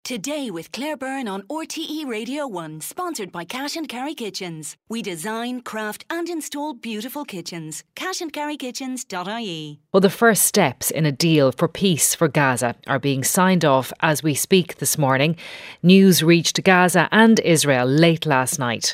Today with Claire Byrne on RTE Radio 1, sponsored by Cash and Carry Kitchens. We design, craft and install beautiful kitchens. cashandcarrykitchens.ie. Well, the first steps in a deal for peace for Gaza are being signed off as we speak this morning. News reached Gaza and Israel late last night.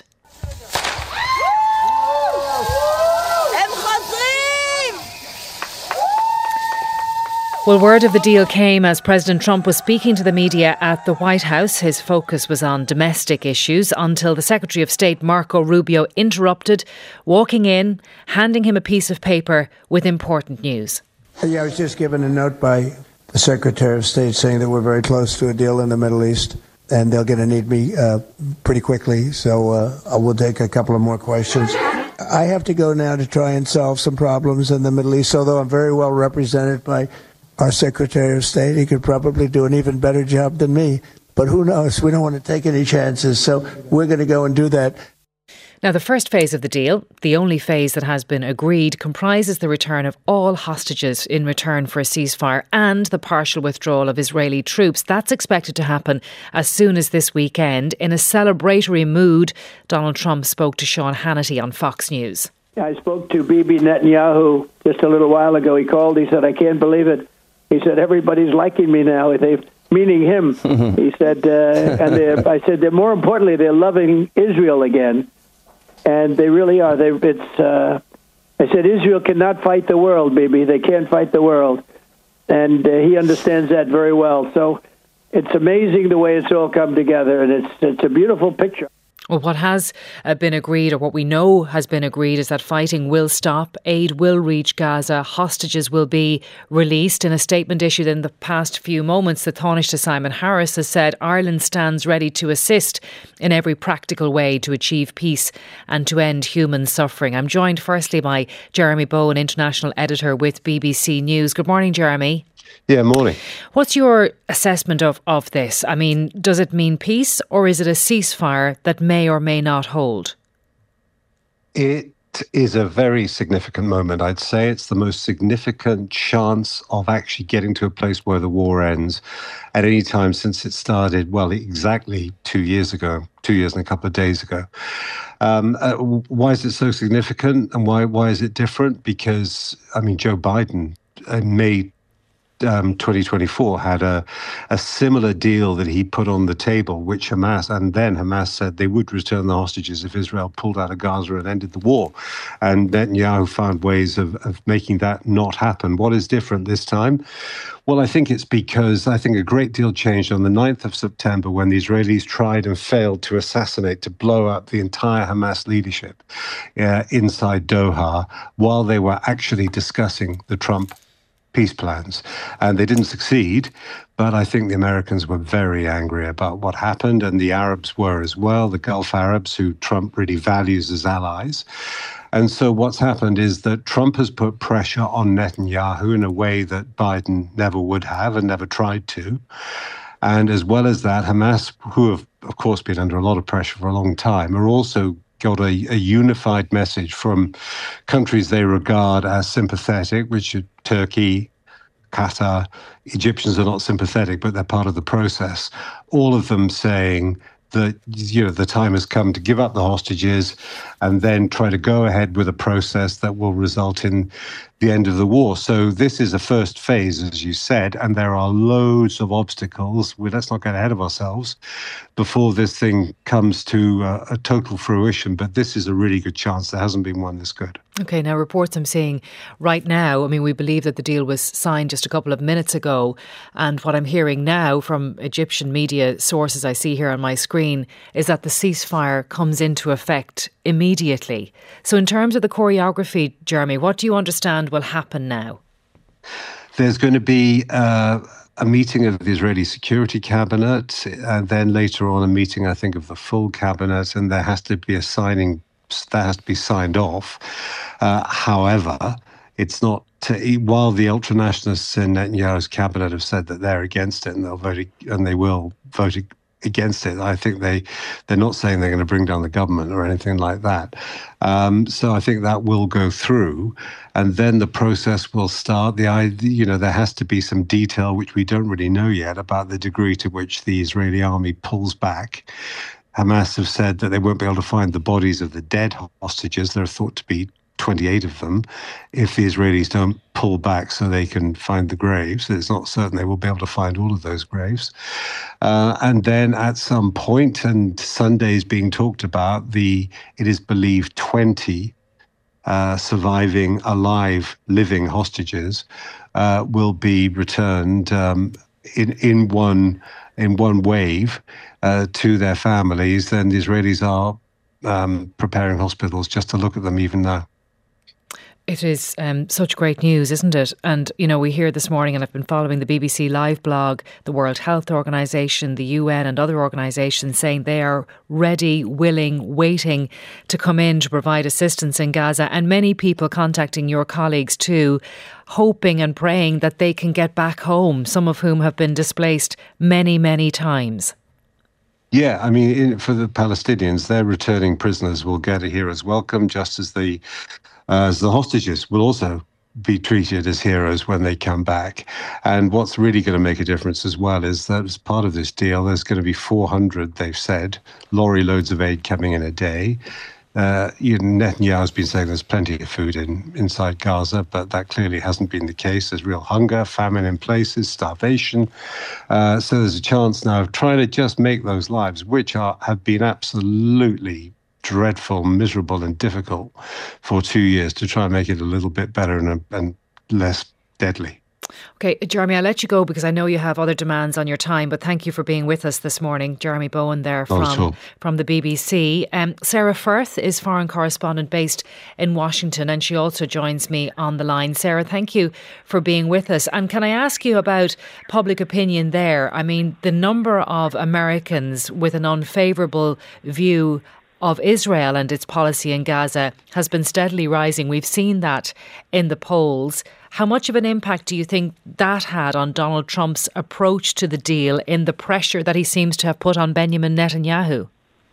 Well, word of the deal came as President Trump was speaking to the media at the White House. His focus was on domestic issues until the Secretary of State, Marco Rubio, interrupted, walking in, handing him a piece of paper with important news. Yeah, I was just given a note by the Secretary of State saying that we're very close to a deal in the Middle East, and they're going to need me pretty quickly, so I will take a couple of more questions. I have to go now to try and solve some problems in the Middle East, although I'm very well represented by our Secretary of State. He could probably do an even better job than me. But who knows? We don't want to take any chances. So we're going to go and do that. Now, the first phase of the deal, the only phase that has been agreed, comprises the return of all hostages in return for a ceasefire and the partial withdrawal of Israeli troops. That's expected to happen as soon as this weekend. In a celebratory mood, Donald Trump spoke to Sean Hannity on Fox News. I spoke to Bibi Netanyahu just a little while ago. He called. He said, "I can't believe it." He said, "Everybody's liking me now." Meaning him. He said, I said, more importantly, they're loving Israel again. And they really are. I said, Israel cannot fight the world, baby. They can't fight the world. And he understands that very well. So it's amazing the way it's all come together. And it's a beautiful picture. Well, what has been agreed, or what we know has been agreed, is that fighting will stop, aid will reach Gaza, hostages will be released. In a statement issued in the past few moments, the Taoiseach Simon Harris has said Ireland stands ready to assist in every practical way to achieve peace and to end human suffering. I'm joined firstly by Jeremy Bowen, international editor with BBC News. Good morning, Jeremy. Yeah, morning. What's your assessment of this? I mean, does it mean peace, or is it a ceasefire that may or may not hold? It is a very significant moment. I'd say it's the most significant chance of actually getting to a place where the war ends at any time since it started, well, exactly 2 years ago, 2 years and a couple of days ago. Why is it so significant, and why is it different? Because, I mean, Joe Biden made 2024 had a similar deal that he put on the table, which Hamas said they would return the hostages if Israel pulled out of Gaza and ended the war. And Netanyahu found ways of making that not happen. What is different this time? Well, I think it's because a great deal changed on the 9th of September when the Israelis tried and failed to blow up the entire Hamas leadership inside Doha while they were actually discussing the Trump peace plans. And they didn't succeed, but I think the Americans were very angry about what happened, and the Arabs were as well, the Gulf Arabs, who Trump really values as allies. And so what's happened is that Trump has put pressure on Netanyahu in a way that Biden never would have and never tried to. And as well as that, Hamas, who have, of course, been under a lot of pressure for a long time, are also got a unified message from countries they regard as sympathetic, which are Turkey, Qatar. Egyptians are not sympathetic, but they're part of the process. All of them saying that, the time has come to give up the hostages and then try to go ahead with a process that will result in the end of the war. So this is a first phase, as you said, and there are loads of obstacles. Let's not get ahead of ourselves before this thing comes to a total fruition. But this is a really good chance. There hasn't been one this good. OK, now reports I'm seeing right now, I mean, we believe that the deal was signed just a couple of minutes ago. And what I'm hearing now from Egyptian media sources I see here on my screen is that the ceasefire comes into effect immediately. So in terms of the choreography, Jeremy, what do you understand will happen now? There's going to be a meeting of the Israeli Security Cabinet, and then later on a meeting, I think, of the full cabinet, and there has to be that has to be signed off. However, it's not. While the ultranationalists in Netanyahu's cabinet have said that they're against it and they will vote against it. I think they're not saying they're going to bring down the government or anything like that. So I think that will go through, and then the process will start. There has to be some detail, which we don't really know yet, about the degree to which the Israeli army pulls back. Hamas have said that they won't be able to find the bodies of the dead hostages. There are thought to be 28 of them, if the Israelis don't pull back so they can find the graves. It's not certain they will be able to find all of those graves. And then at some point, and Sunday's being talked about, it is believed 20 surviving, alive, living hostages will be returned in one wave to their families. Then the Israelis are preparing hospitals just to look at them even now. It is such great news, isn't it? And, we hear this morning, and I've been following the BBC Live blog, the World Health Organization, the UN and other organisations saying they are ready, willing, waiting to come in to provide assistance in Gaza. And many people contacting your colleagues too, hoping and praying that they can get back home, some of whom have been displaced many, many times. Yeah, I mean, for the Palestinians, their returning prisoners will get a hero's welcome, just as the hostages will also be treated as heroes when they come back. And what's really going to make a difference as well is that as part of this deal, there's going to be 400, they've said, lorry loads of aid coming in a day. Netanyahu's been saying there's plenty of food inside Gaza, but that clearly hasn't been the case. There's real hunger, famine in places, starvation. So there's a chance now of trying to just make those lives, which have been absolutely dreadful, miserable and difficult for 2 years, to try and make it a little bit better and less deadly. Okay, Jeremy, I'll let you go because I know you have other demands on your time, but thank you for being with us this morning. Jeremy Bowen there from the BBC. Sarah Firth is foreign correspondent based in Washington, and she also joins me on the line. Sarah, thank you for being with us. And can I ask you about public opinion there? I mean, the number of Americans with an unfavourable view of Israel and its policy in Gaza has been steadily rising. We've seen that in the polls. How much of an impact do you think that had on Donald Trump's approach to the deal in the pressure that he seems to have put on Benjamin Netanyahu?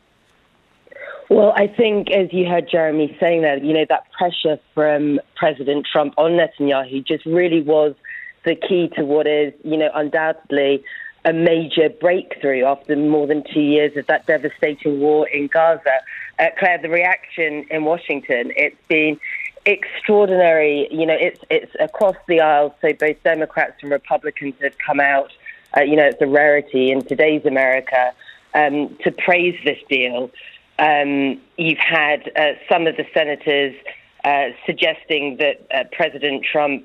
Well, I think, as you heard Jeremy saying that, that pressure from President Trump on Netanyahu just really was the key to what is, undoubtedly a major breakthrough after more than 2 years of that devastating war in Gaza. Claire, the reaction in Washington, it's been extraordinary. It's across the aisle, so both Democrats and Republicans have come out, it's a rarity in today's America, to praise this deal. You've had some of the senators suggesting that President Trump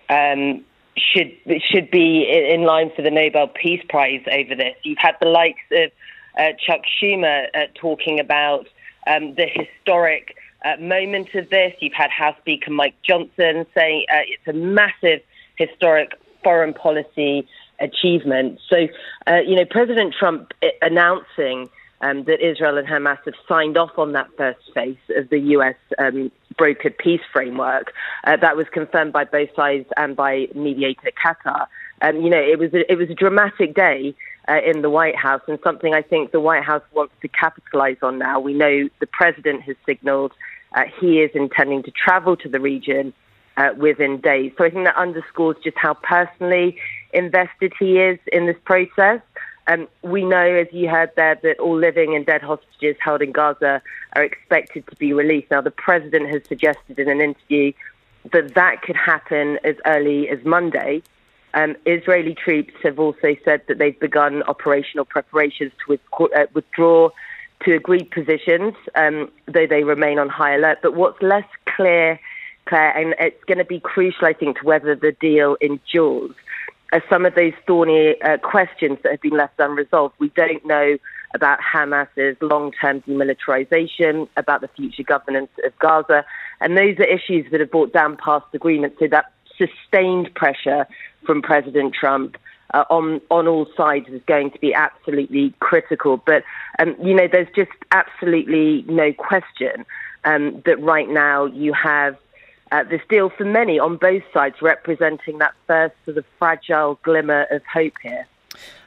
should be in line for the Nobel Peace Prize over this. You've had the likes of Chuck Schumer talking about the historic moment of this. You've had House Speaker Mike Johnson saying it's a massive historic foreign policy achievement. So, President Trump announcing that Israel and Hamas have signed off on that first phase of the US brokered peace framework. That was confirmed by both sides and by mediator Qatar. It was a dramatic day in the White House, and something I think the White House wants to capitalize on now. We know the president has signaled he is intending to travel to the region within days. So I think that underscores just how personally invested he is in this process. We know, as you heard there, that all living and dead hostages held in Gaza are expected to be released. Now, the president has suggested in an interview that could happen as early as Monday. Israeli troops have also said that they've begun operational preparations to withdraw to agreed positions, though they remain on high alert. But what's less clear, Claire, and it's going to be crucial, I think, to whether the deal endures, are some of those thorny questions that have been left unresolved. We don't know about Hamas's long-term demilitarization, about the future governance of Gaza, and those are issues that have brought down past agreements. So that sustained pressure from President Trump on all sides is going to be absolutely critical. But, there's just absolutely no question that right now you have this deal for many on both sides representing that first sort of fragile glimmer of hope here.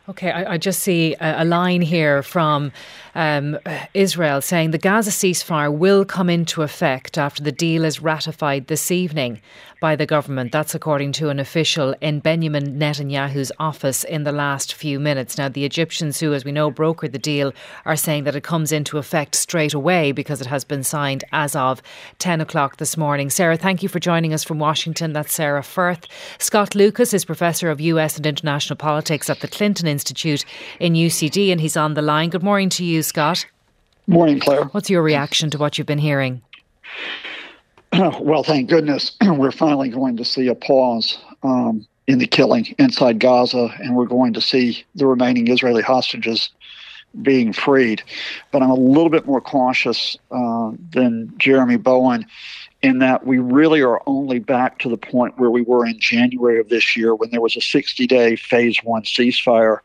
OK, I just see a line here from Israel saying the Gaza ceasefire will come into effect after the deal is ratified this evening by the government. That's according to an official in Benjamin Netanyahu's office in the last few minutes. Now, the Egyptians who, as we know, brokered the deal are saying that it comes into effect straight away because it has been signed as of 10 o'clock this morning. Sarah, thank you for joining us from Washington. That's Sarah Firth. Scott Lucas is Professor of US and International Politics at the Clinton Institute in UCD, and he's on the line. Good morning to you, Scott. Morning, Claire. What's your reaction to what you've been hearing? Well, thank goodness we're finally going to see a pause in the killing inside Gaza, and we're going to see the remaining Israeli hostages being freed. But I'm a little bit more cautious than Jeremy Bowen in that we really are only back to the point where we were in January of this year when there was a 60-day phase one ceasefire.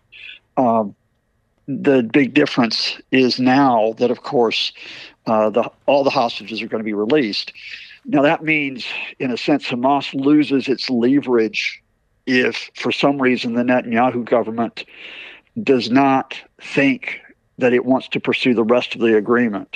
The big difference is now that, of course, all the hostages are going to be released. Now, that means, in a sense, Hamas loses its leverage if, for some reason, the Netanyahu government does not think that it wants to pursue the rest of the agreement.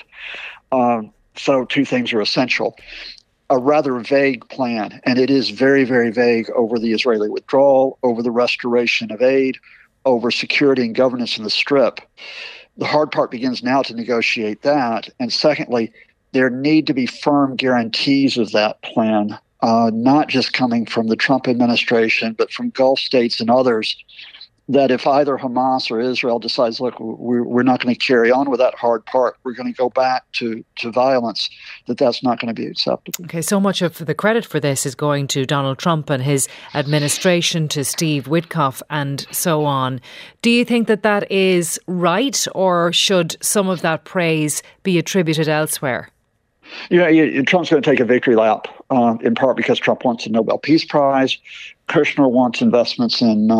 So two things are essential. A rather vague plan, and it is very, very vague over the Israeli withdrawal, over the restoration of aid, over security and governance in the Strip. The hard part begins now to negotiate that. And secondly, there need to be firm guarantees of that plan, not just coming from the Trump administration, but from Gulf states and others, that if either Hamas or Israel decides, look, we're not going to carry on with that hard part, we're going to go back to violence, that's not going to be acceptable. Okay, so much of the credit for this is going to Donald Trump and his administration, to Steve Witkoff and so on. Do you think that is right, or should some of that praise be attributed elsewhere? Trump's going to take a victory lap, in part because Trump wants a Nobel Peace Prize. Kushner wants investments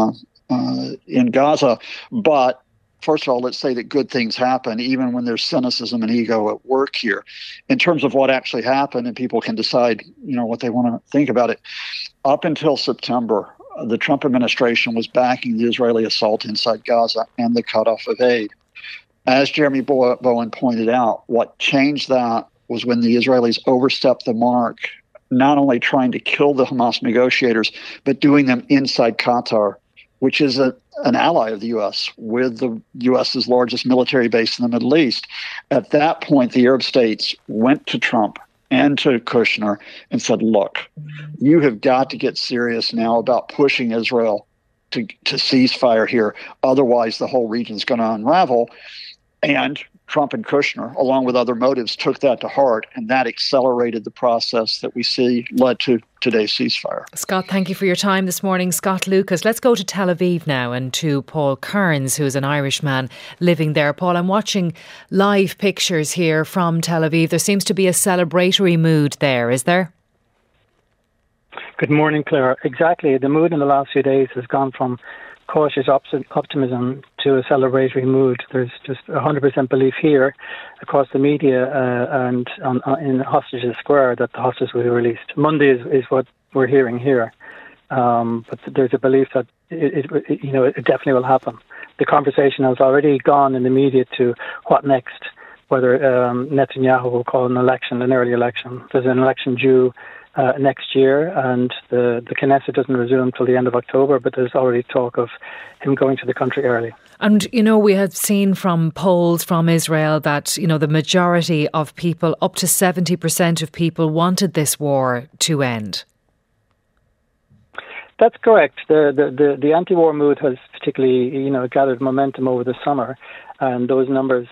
in Gaza. But first of all, let's say that good things happen, even when there's cynicism and ego at work here. In terms of what actually happened, and people can decide, what they want to think about it. Up until September, the Trump administration was backing the Israeli assault inside Gaza and the cutoff of aid. As Jeremy Bowen pointed out, what changed that was when the Israelis overstepped the mark, not only trying to kill the Hamas negotiators, but doing them inside Qatar, which is an ally of the U.S., with the U.S.'s largest military base in the Middle East. At that point, the Arab states went to Trump and to Kushner and said, look, you have got to get serious now about pushing Israel to cease fire here. Otherwise, the whole region's going to unravel. And Trump and Kushner, along with other motives, took that to heart, and that accelerated the process that we see led to today's ceasefire. Scott, thank you for your time this morning. Scott Lucas. Let's go to Tel Aviv now and to Paul Kearns, who is an Irishman living there. Paul, I'm watching live pictures here from Tel Aviv. There seems to be a celebratory mood there, is there? Good morning, Claire. Exactly. The mood in the last few days has gone from cautious optimism to a celebratory mood. There's just 100% belief here across the media and in Hostages Square that the hostages will be released. Monday is what we're hearing here. But there's a belief that it definitely will happen. The conversation has already gone in the media to what next, whether Netanyahu will call an early election. There's an election due next year, and the Knesset doesn't resume till the end of October, but there's already talk of him going to the country early. And, we have seen from polls from Israel that, the majority of people, up to 70% of people, wanted this war to end. That's correct. The anti-war mood has particularly, gathered momentum over the summer, and those numbers,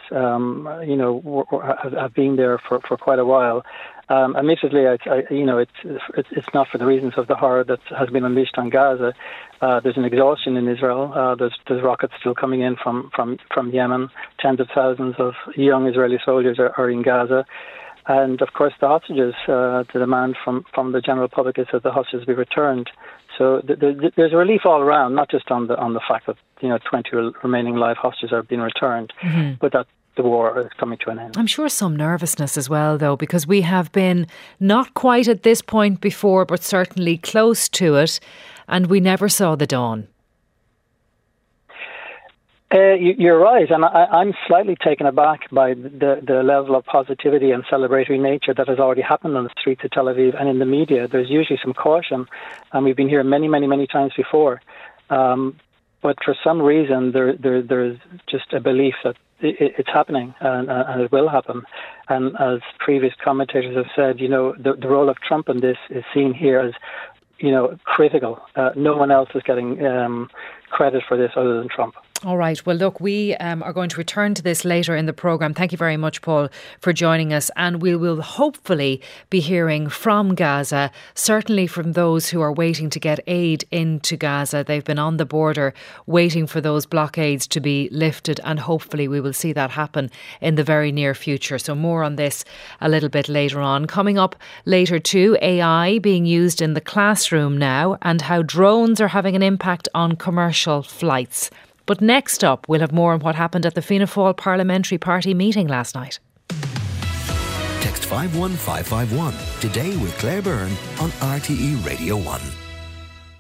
have been there for quite a while. Admittedly, it's not for the reasons of the horror that has been unleashed on Gaza. There's an exhaustion in Israel. There's rockets still coming in from Yemen. Tens of thousands of young Israeli soldiers are in Gaza. And, of course, the hostages, the demand from the general public is that the hostages be returned. So there's a relief all around, not just on the fact that 20 remaining live hostages are being returned, but that the war is coming to an end. I'm sure some nervousness as well, though, because we have been not quite at this point before, but certainly close to it, and we never saw the dawn. You're right, and I'm slightly taken aback by the level of positivity and celebratory nature that has already happened on the streets of Tel Aviv and in the media. There's usually some caution, and we've been here many, many, many times before. But for some reason, there's just a belief that it's happening and it will happen. And as previous commentators have said, the role of Trump in this is seen here as, critical. No one else is getting credit for this other than Trump. All right. Well, look, we are going to return to this later in the programme. Thank you very much, Paul, for joining us. And we will hopefully be hearing from Gaza, certainly from those who are waiting to get aid into Gaza. They've been on the border waiting for those blockades to be lifted, and hopefully we will see that happen in the very near future. So more on this a little bit later on. Coming up later too, AI being used in the classroom now and how drones are having an impact on commercial flights. But next up, we'll have more on what happened at the Fianna Fáil Parliamentary Party meeting last night. Text 51551 today with Claire Byrne on RTE Radio 1.